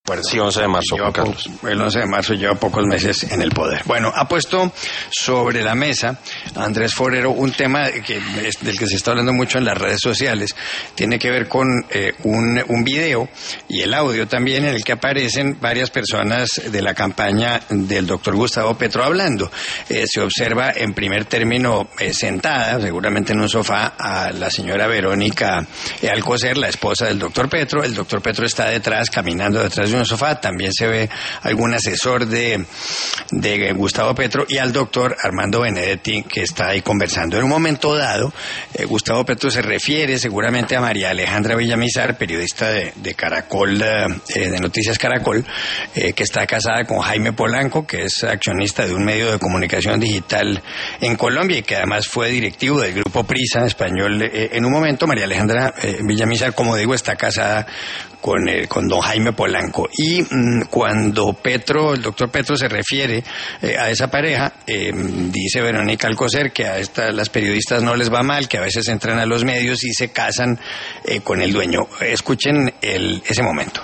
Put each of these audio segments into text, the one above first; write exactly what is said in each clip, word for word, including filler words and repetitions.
Sí, once de marzo, Juan Carlos. El once de marzo lleva pocos meses en el poder. Bueno, ha puesto sobre la mesa Andrés Forero un tema que es del que se está hablando mucho en las redes sociales. Tiene que ver con eh, un, un video y el audio también en el que aparecen varias personas de la campaña del doctor Gustavo Petro hablando. Eh, se observa en primer término eh, sentada, seguramente en un sofá, a la señora Verónica Alcocer, la esposa del doctor Petro. El doctor Petro está detrás, caminando detrás de un sofá. También se ve algún asesor de, de Gustavo Petro y al doctor Armando Benedetti, que está ahí conversando. En un momento dado, eh, Gustavo Petro se refiere seguramente a María Alejandra Villamizar, periodista de, de Caracol, eh, de Noticias Caracol, eh, que está casada con Jaime Polanco, que es accionista de un medio de comunicación digital en Colombia y que además fue directivo del grupo Prisa español. Eh, en un momento, María Alejandra eh, Villamizar, como digo, está casada con, eh, con don Jaime Polanco. Y mmm, cuando Petro, el doctor Petro se refiere eh, a esa pareja, eh, dice Verónica Alcocer que a esta, las periodistas no les va mal, que a veces entran a los medios y se casan eh, con el dueño. Escuchen el, ese momento.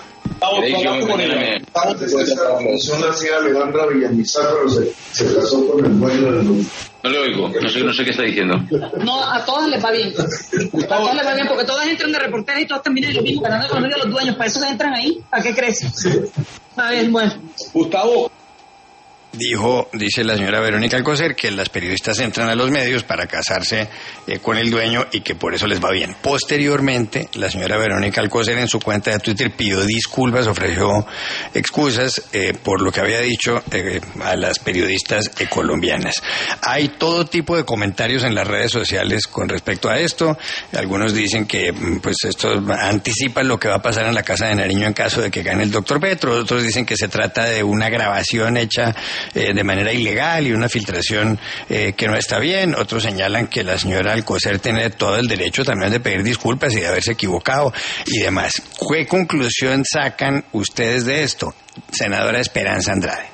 Antes esa función la hacía Alejandra Villamizar, pero se, se casó con el dueño del mundo. No le oigo, no sé, no sé qué está diciendo. No, a todas les va bien. A todas les va bien porque todas entran de reporteras y todas terminan en lo mismo, ganando con los dueños. ¿Para eso se entran ahí? ¿Para qué crees? Sí. A ver, bueno. Gustavo. Dijo, dice la señora Verónica Alcocer, que las periodistas entran a los medios para casarse eh, con el dueño y que por eso les va bien. Posteriormente, la señora Verónica Alcocer en su cuenta de Twitter pidió disculpas, ofreció excusas eh, por lo que había dicho eh, a las periodistas eh, colombianas. Hay todo tipo de comentarios en las redes sociales con respecto a esto. Algunos dicen que pues esto anticipa lo que va a pasar en la Casa de Nariño en caso de que gane el doctor Petro. Otros dicen que se trata de una grabación hecha Eh, de manera ilegal y una filtración eh, que no está bien. Otros señalan que la señora Alcocer tiene todo el derecho también de pedir disculpas y de haberse equivocado y demás. ¿Qué conclusión sacan ustedes de esto, senadora Esperanza Andrade?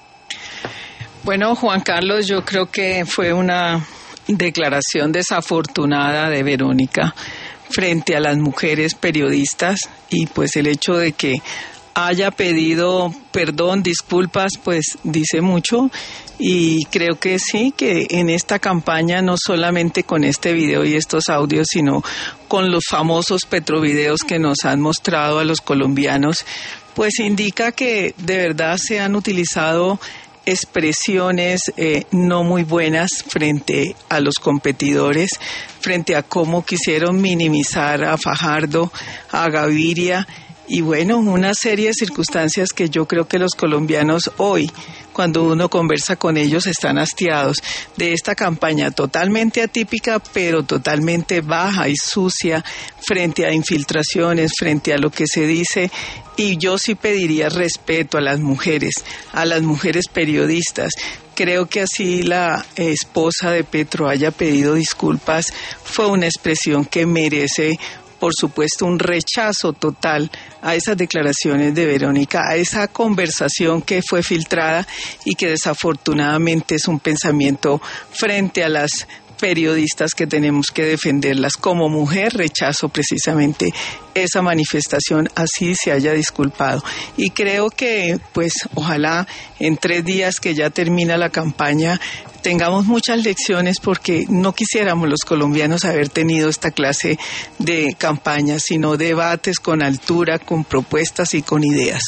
Bueno, Juan Carlos, yo creo que fue una declaración desafortunada de Verónica frente a las mujeres periodistas y pues el hecho de que haya pedido perdón, disculpas, pues dice mucho y creo que sí, que en esta campaña no solamente con este video y estos audios, sino con los famosos petrovideos que nos han mostrado a los colombianos, pues indica que de verdad se han utilizado expresiones eh, no muy buenas frente a los competidores, frente a cómo quisieron minimizar a Fajardo, a Gaviria, y bueno, una serie de circunstancias que yo creo que los colombianos hoy, cuando uno conversa con ellos, están hastiados de esta campaña totalmente atípica, pero totalmente baja y sucia frente a infiltraciones, frente a lo que se dice. Y yo sí pediría respeto a las mujeres, a las mujeres periodistas. Creo que así la esposa de Petro haya pedido disculpas fue una expresión que merece, por supuesto, un rechazo total a esas declaraciones de Verónica, a esa conversación que fue filtrada y que desafortunadamente es un pensamiento frente a las periodistas que tenemos que defenderlas. Como mujer rechazo precisamente esa manifestación, así se haya disculpado. Y creo que, pues, ojalá en tres días que ya termina la campaña tengamos muchas lecciones, porque no quisiéramos los colombianos haber tenido esta clase de campañas, sino debates con altura, con propuestas y con ideas.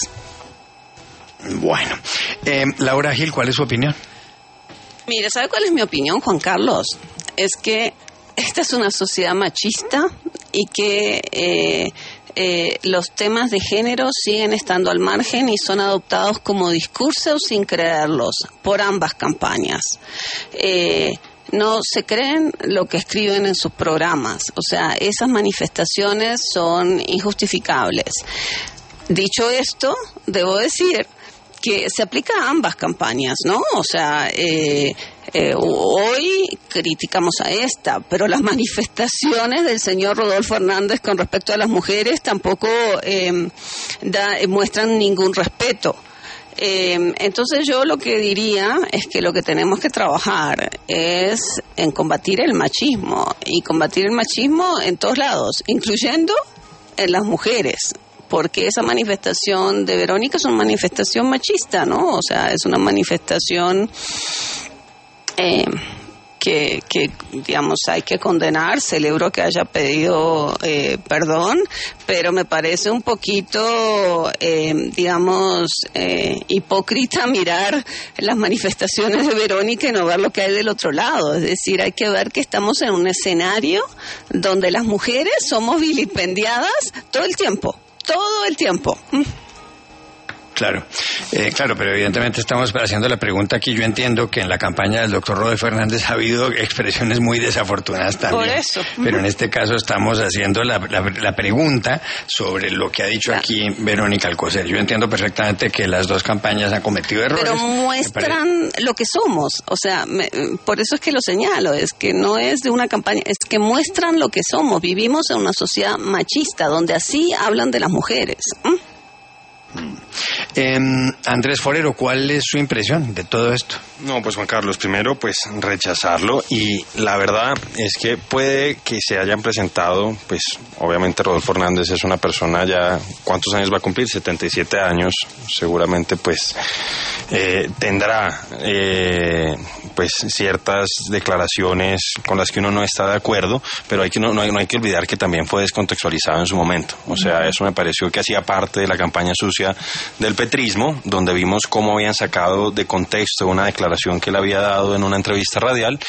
Bueno, eh, Laura Gil, ¿cuál es su opinión? Mire, ¿sabe cuál es mi opinión, Juan Carlos? Es que esta es una sociedad machista y que eh, eh, los temas de género siguen estando al margen y son adoptados como discursos sin creerlos por ambas campañas. Eh, no se creen lo que escriben en sus programas. O sea, esas manifestaciones son injustificables. Dicho esto, debo decir que se aplica a ambas campañas, ¿no? O sea, eh, eh, hoy criticamos a esta, pero las manifestaciones del señor Rodolfo Hernández con respecto a las mujeres tampoco eh, da, muestran ningún respeto. Eh, entonces yo lo que diría es que lo que tenemos que trabajar es en combatir el machismo, y combatir el machismo en todos lados, incluyendo en las mujeres, porque esa manifestación de Verónica es una manifestación machista, ¿no? O sea, es una manifestación eh, que, que, digamos, hay que condenar. Celebro que haya pedido eh, perdón, pero me parece un poquito, eh, digamos, eh, hipócrita mirar las manifestaciones de Verónica y no ver lo que hay del otro lado. Es decir, hay que ver que estamos en un escenario donde las mujeres somos vilipendiadas todo el tiempo, todo el tiempo. Claro, eh, claro, pero evidentemente estamos haciendo la pregunta aquí. Yo entiendo que en la campaña del doctor Rodolfo Hernández ha habido expresiones muy desafortunadas también. Por eso. Pero en este caso estamos haciendo la, la, la pregunta sobre lo que ha dicho claro. aquí Verónica Alcocer. Yo entiendo perfectamente que las dos campañas han cometido errores. Pero muestran lo que somos. O sea, me, por eso es que lo señalo. Es que no es de una campaña, es que muestran lo que somos. Vivimos en una sociedad machista donde así hablan de las mujeres. ¿Mm? Eh, Andrés Forero, ¿cuál es su impresión de todo esto? No, pues Juan Carlos, primero pues rechazarlo, y la verdad es que puede que se hayan presentado, pues obviamente Rodolfo Hernández es una persona ya, ¿cuántos años va a cumplir? setenta y siete años, seguramente pues eh, tendrá eh, pues ciertas declaraciones con las que uno no está de acuerdo, pero hay que no, no, hay, no hay que olvidar que también fue descontextualizado en su momento. O sea, eso me pareció que hacía parte de la campaña sucia del petrismo, donde vimos cómo habían sacado de contexto una declaración que él había dado en una entrevista radial,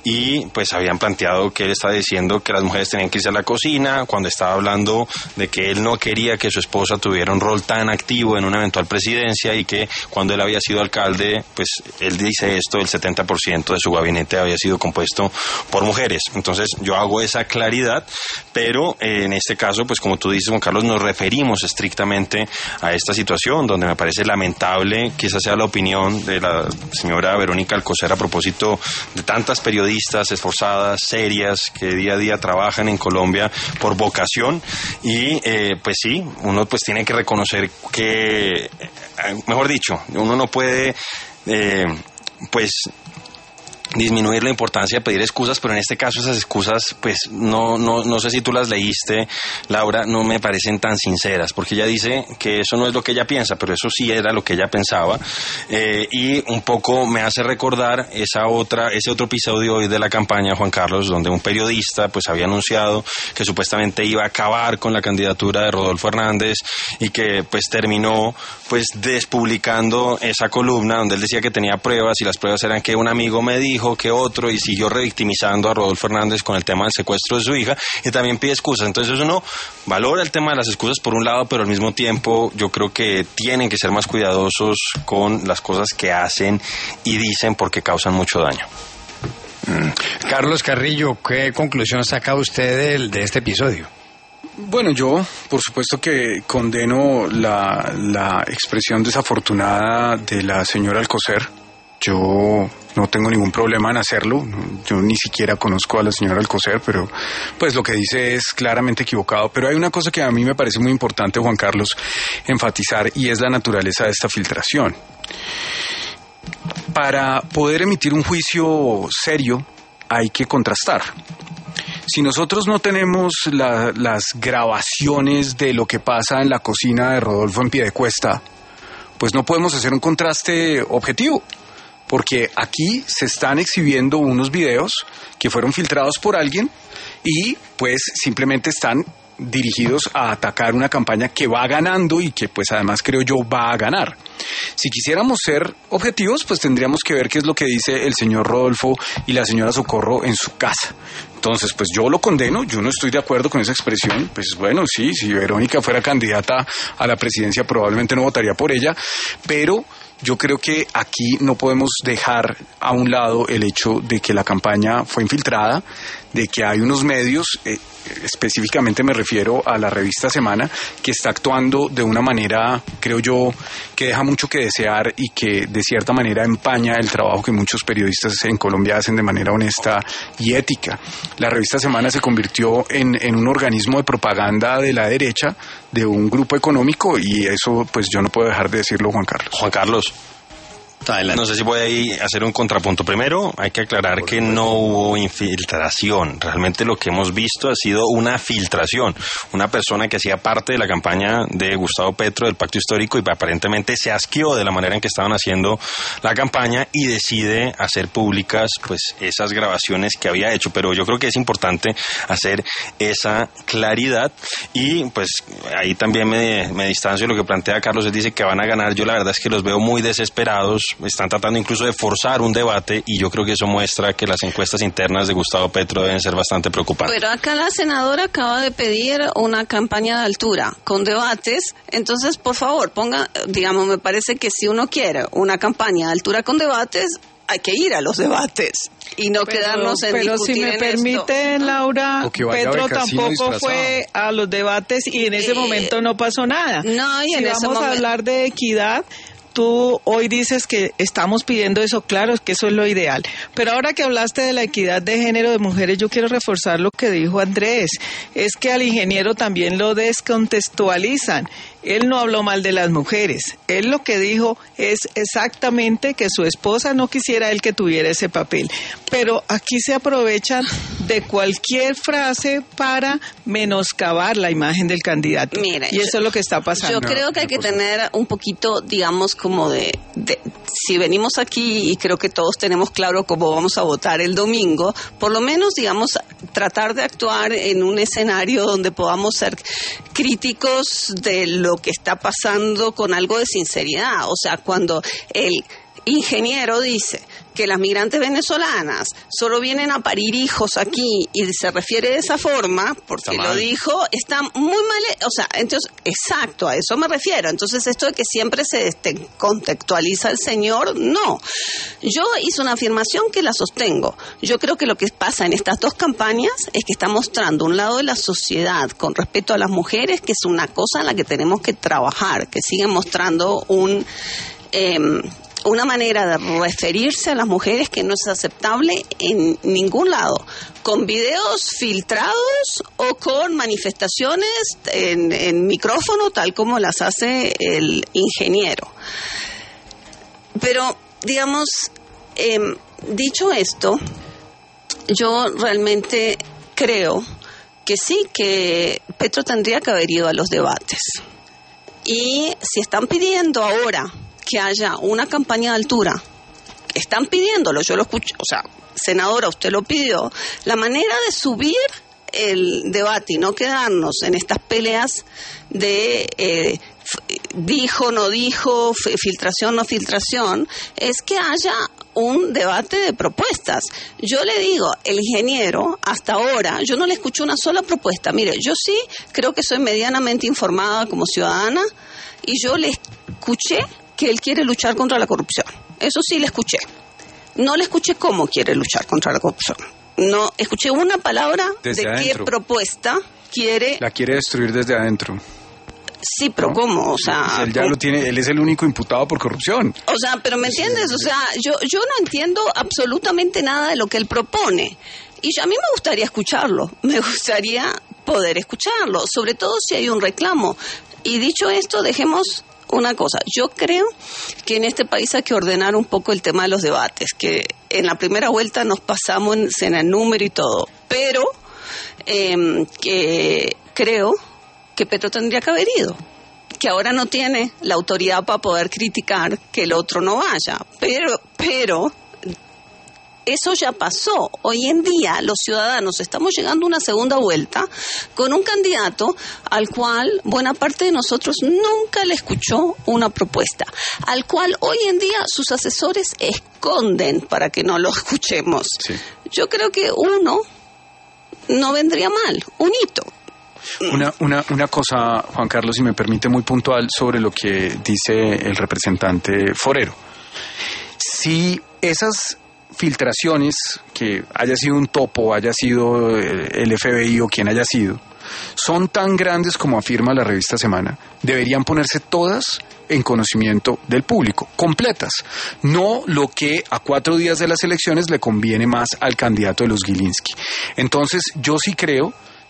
y pues habían planteado que él estaba diciendo que las mujeres tenían que irse a la cocina, cuando estaba hablando de que él no quería que su esposa tuviera un rol tan activo en una eventual presidencia, y que cuando él había sido alcalde, pues él dice esto, el setenta por ciento de su gabinete había sido compuesto por mujeres. Entonces yo hago esa claridad, pero eh, en este caso, pues como tú dices, Juan Carlos, nos referimos estrictamente a esta situación, donde me parece lamentable que esa sea la opinión de la señora Verónica Alcocer a propósito de tantas periodistas esforzadas, serias, que día a día trabajan en Colombia por vocación. Y eh, pues sí, uno pues tiene que reconocer que, mejor dicho, uno no puede eh, pues disminuir la importancia de pedir excusas, pero en este caso esas excusas, pues no no no sé si tú las leíste, Laura, no me parecen tan sinceras, porque ella dice que eso no es lo que ella piensa, pero eso sí era lo que ella pensaba, eh, y un poco me hace recordar esa otra ese otro episodio hoy de la campaña, Juan Carlos, donde un periodista pues había anunciado que supuestamente iba a acabar con la candidatura de Rodolfo Hernández, y que pues terminó pues despublicando esa columna donde él decía que tenía pruebas, y las pruebas eran que un amigo me dijo que otro, y siguió revictimizando a Rodolfo Hernández con el tema del secuestro de su hija, y también pide excusas. Entonces uno valora el tema de las excusas por un lado, pero al mismo tiempo yo creo que tienen que ser más cuidadosos con las cosas que hacen y dicen, porque causan mucho daño. Mm. Carlos Carrillo, ¿qué conclusión saca usted de, de este episodio? Bueno, yo por supuesto que condeno la, la expresión desafortunada de la señora Alcocer. Yo no tengo ningún problema en hacerlo. Yo ni siquiera conozco a la señora Alcocer, pero pues lo que dice es claramente equivocado. Pero hay una cosa que a mí me parece muy importante, Juan Carlos, enfatizar, y es la naturaleza de esta filtración. Para poder emitir un juicio serio hay que contrastar. Si nosotros no tenemos la, las grabaciones de lo que pasa en la cocina de Rodolfo en Piedecuesta, pues no podemos hacer un contraste objetivo. Porque aquí se están exhibiendo unos videos que fueron filtrados por alguien y pues simplemente están dirigidos a atacar una campaña que va ganando y que pues además creo yo va a ganar. Si quisiéramos ser objetivos, pues tendríamos que ver qué es lo que dice el señor Rodolfo y la señora Socorro en su casa. Entonces, pues yo lo condeno, yo no estoy de acuerdo con esa expresión. Pues bueno, sí, si Verónica fuera candidata a la presidencia probablemente no votaría por ella, pero yo creo que aquí no podemos dejar a un lado el hecho de que la campaña fue infiltrada, de que hay unos medios, eh, específicamente me refiero a la revista Semana, que está actuando de una manera, creo yo, que deja mucho que desear y que de cierta manera empaña el trabajo que muchos periodistas en Colombia hacen de manera honesta y ética. La revista Semana se convirtió en, en un organismo de propaganda de la derecha, de un grupo económico, y eso pues yo no puedo dejar de decirlo, Juan Carlos. Juan Carlos. Adelante. No sé si voy a ahí a hacer un contrapunto. Primero, hay que aclarar que no hubo infiltración. Realmente lo que hemos visto ha sido una filtración. Una persona que hacía parte de la campaña de Gustavo Petro del Pacto Histórico y aparentemente se asqueó de la manera en que estaban haciendo la campaña y decide hacer públicas pues esas grabaciones que había hecho. Pero yo creo que es importante hacer esa claridad y pues ahí también me, me distancio de lo que plantea Carlos. Él dice que van a ganar. Yo la verdad es que los veo muy desesperados. Están tratando incluso de forzar un debate y yo creo que eso muestra que las encuestas internas de Gustavo Petro deben ser bastante preocupantes. Pero acá la senadora acaba de pedir una campaña de altura con debates, entonces por favor ponga, digamos, me parece que si uno quiere una campaña de altura con debates, hay que ir a los debates y no pero, quedarnos en pero discutir si me en permite, esto. Laura, Petro tampoco disfrazado. Fue a los debates y en ese eh, momento no pasó nada. No, y si en vamos ese a momento... hablar de equidad, tú hoy dices que estamos pidiendo eso, claro, es que eso es lo ideal. Pero ahora que hablaste de la equidad de género de mujeres, yo quiero reforzar lo que dijo Andrés. Es que al ingeniero también lo descontextualizan. Él no habló mal de las mujeres. Él lo que dijo es exactamente que su esposa no quisiera él que tuviera ese papel. Pero aquí se aprovechan de cualquier frase para menoscabar la imagen del candidato. Mira, y eso yo, es lo que está pasando. Yo creo no, que hay no que tener un poquito, digamos, como de, de... Si venimos aquí y creo que todos tenemos claro cómo vamos a votar el domingo, por lo menos, digamos, tratar de actuar en un escenario donde podamos ser críticos de lo que está pasando con algo de sinceridad. O sea, cuando el ingeniero dice que las migrantes venezolanas solo vienen a parir hijos aquí y se refiere de esa forma, porque lo dijo, está muy mal, o sea, entonces, exacto, a eso me refiero. Entonces, esto de que siempre se este, contextualiza el señor, no. Yo hice una afirmación que la sostengo. Yo creo que lo que pasa en estas dos campañas es que está mostrando un lado de la sociedad con respecto a las mujeres, que es una cosa en la que tenemos que trabajar, que siguen mostrando un... Eh, una manera de referirse a las mujeres que no es aceptable en ningún lado, con videos filtrados o con manifestaciones en, en micrófono, tal como las hace el ingeniero. Pero, digamos, eh, dicho esto, yo realmente creo que sí, que Petro tendría que haber ido a los debates. Y si están pidiendo ahora que haya una campaña de altura, están pidiéndolo, yo lo escucho, o sea, senadora, usted lo pidió, la manera de subir el debate y no quedarnos en estas peleas de eh, dijo, no dijo, filtración, no filtración, es que haya un debate de propuestas. Yo le digo, el ingeniero, hasta ahora, yo no le escuché una sola propuesta. Mire, yo sí creo que soy medianamente informada como ciudadana y yo le escuché que él quiere luchar contra la corrupción. Eso sí le escuché. No le escuché cómo quiere luchar contra la corrupción. No escuché una palabra desde de adentro. Qué propuesta quiere... La quiere destruir desde adentro. Sí, pero ¿no? ¿Cómo? O sea, él ya lo tiene, él es el único imputado por corrupción. O sea, pero ¿me entiendes? O sea, yo, yo no entiendo absolutamente nada de lo que él propone. Y yo, a mí me gustaría escucharlo. Me gustaría poder escucharlo, sobre todo si hay un reclamo. Y dicho esto, dejemos... una cosa, yo creo que en este país hay que ordenar un poco el tema de los debates, que en la primera vuelta nos pasamos en, en el número y todo, pero eh, que creo que Petro tendría que haber ido, que ahora no tiene la autoridad para poder criticar que el otro no vaya, pero, pero eso ya pasó. Hoy en día los ciudadanos estamos llegando a una segunda vuelta con un candidato al cual buena parte de nosotros nunca le escuchó una propuesta, al cual hoy en día sus asesores esconden para que no lo escuchemos. Sí. Yo creo que uno no vendría mal, un hito. Una, una, una cosa, Juan Carlos, si me permite, muy puntual sobre lo que dice el representante Forero. Si esas filtraciones, que haya sido un topo, haya sido el F B I o quien haya sido, son tan grandes como afirma la revista Semana, deberían ponerse todas en conocimiento del público, completas, no lo que a cuatro días de las elecciones le conviene más al candidato de los Gilinski. Entonces, yo sí creo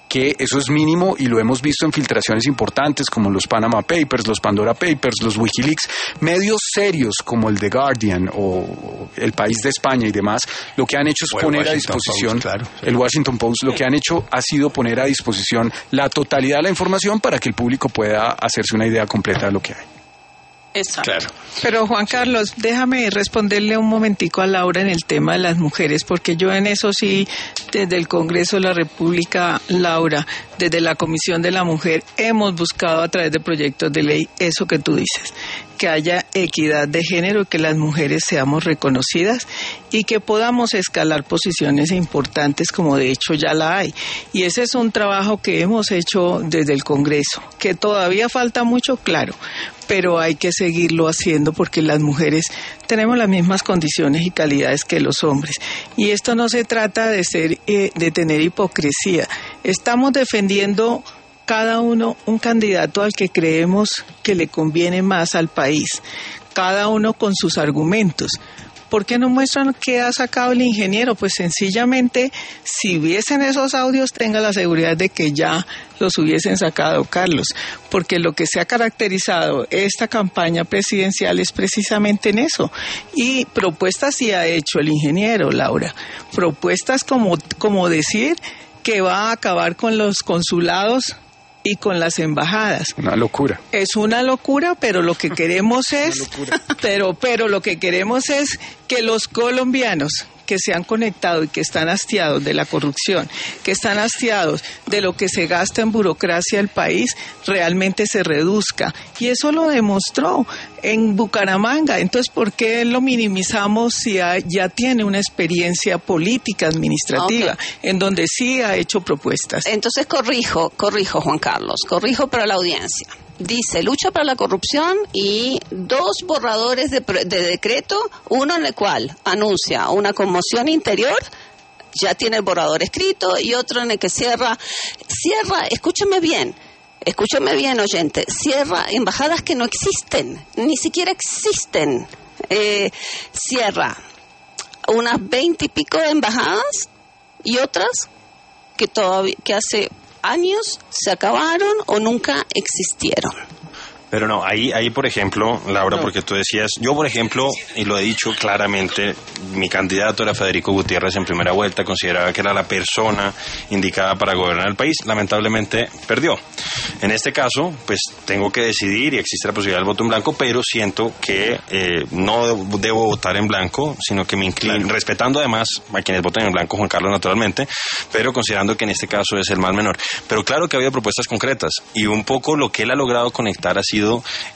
que eso es mínimo y lo hemos visto en filtraciones importantes como los Panama Papers, los Pandora Papers, los Wikileaks. Medios serios como el The Guardian o El País de España y demás, lo que han hecho es poner a disposición, Post, claro, sí. el Washington Post, lo que han hecho ha sido poner a disposición la totalidad de la información para que el público pueda hacerse una idea completa de lo que hay. Exacto. Claro. Pero Juan Carlos, déjame responderle un momentico a Laura en el tema de las mujeres, porque yo en eso sí, desde el Congreso de la República, Laura, desde la Comisión de la Mujer, hemos buscado a través de proyectos de ley eso que tú dices, que haya equidad de género, que las mujeres seamos reconocidas y que podamos escalar posiciones importantes como de hecho ya la hay. Y ese es un trabajo que hemos hecho desde el Congreso, que todavía falta mucho, claro, pero hay que seguirlo haciendo porque las mujeres tenemos las mismas condiciones y calidades que los hombres. Y esto no se trata de ser, eh, de tener hipocresía. Estamos defendiendo cada uno un candidato al que creemos que le conviene más al país, cada uno con sus argumentos. ¿Por qué no muestran qué ha sacado el ingeniero? Pues sencillamente, si viesen esos audios, tenga la seguridad de que ya los hubiesen sacado, Carlos, porque lo que se ha caracterizado esta campaña presidencial es precisamente en eso. Y propuestas sí ha hecho el ingeniero, Laura, propuestas como, como decir que va a acabar con los consulados y con las embajadas. Una locura. Es una locura, pero lo que queremos es, pero, pero lo que queremos es que los colombianos que se han conectado y que están hastiados de la corrupción, que están hastiados de lo que se gasta en burocracia el país, realmente se reduzca. Y eso lo demostró en Bucaramanga. Entonces, ¿por qué lo minimizamos si ha, ya tiene una experiencia política administrativa, okay, en donde sí ha hecho propuestas? Entonces, corrijo, corrijo, Juan Carlos, corrijo para la audiencia. Dice lucha para la corrupción y dos borradores de, de decreto, uno en el cual anuncia una conmoción interior, ya tiene el borrador escrito, y otro en el que cierra, cierra, escúchame bien, escúchame bien, oyente, cierra embajadas que no existen, ni siquiera existen, eh, cierra unas veinte y pico de embajadas y otras que todavía, que hace años se acabaron o nunca existieron. Pero no, ahí, ahí por ejemplo, Laura, no. porque tú decías, yo por ejemplo, y lo he dicho claramente, mi candidato era Federico Gutiérrez en primera vuelta, consideraba que era la persona indicada para gobernar el país, lamentablemente perdió. En este caso, pues tengo que decidir y existe la posibilidad del voto en blanco, pero siento que eh, no debo votar en blanco, sino que me inclino, claro, respetando además a quienes voten en blanco, Juan Carlos naturalmente, pero considerando que en este caso es el mal menor. Pero claro que ha habido propuestas concretas y un poco lo que él ha logrado conectar ha sido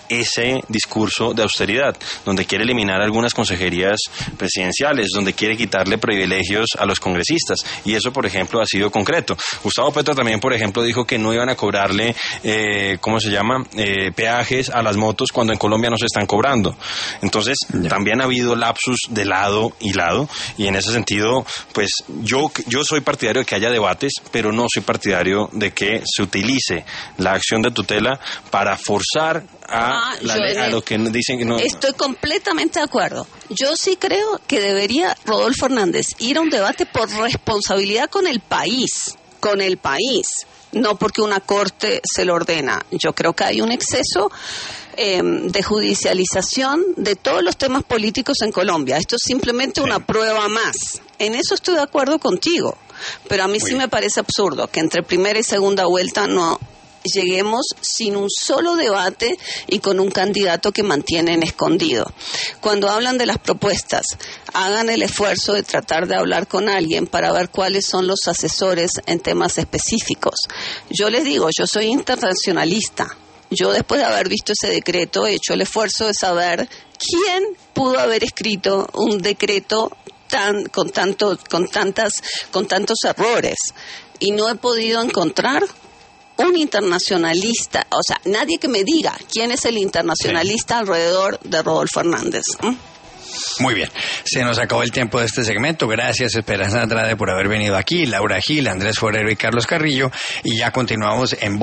ese discurso de austeridad, donde quiere eliminar algunas consejerías presidenciales, donde quiere quitarle privilegios a los congresistas, y eso por ejemplo ha sido concreto. Gustavo Petro también por ejemplo dijo que no iban a cobrarle eh, ¿cómo se llama? Eh, peajes a las motos cuando en Colombia no se están cobrando. Entonces yeah. también ha habido lapsus de lado y lado, y en ese sentido pues yo, yo soy partidario de que haya debates, pero no soy partidario de que se utilice la acción de tutela para forzar a, ah, la ley, a lo que dicen que no. Estoy completamente de acuerdo. Yo sí creo que debería Rodolfo Hernández ir a un debate por responsabilidad con el país, con el país, no porque una corte se lo ordena. Yo creo que hay un exceso eh, de judicialización de todos los temas políticos en Colombia. Esto es simplemente sí. una prueba más. En eso estoy de acuerdo contigo, pero a mí Muy sí bien. me parece absurdo que entre primera y segunda vuelta no lleguemos sin un solo debate y con un candidato que mantienen escondido. Cuando hablan de las propuestas, hagan el esfuerzo de tratar de hablar con alguien para ver cuáles son los asesores en temas específicos. Yo les digo, yo soy internacionalista. Yo después de haber visto ese decreto he hecho el esfuerzo de saber quién pudo haber escrito un decreto tan con tanto con tantas con tantos errores, y no he podido encontrar un internacionalista, o sea, nadie que me diga quién es el internacionalista sí. alrededor de Rodolfo Hernández. ¿Mm? Muy bien, se nos acabó el tiempo de este segmento. Gracias, Esperanza Andrade, por haber venido aquí, Laura Gil, Andrés Forero y Carlos Carrillo, y ya continuamos en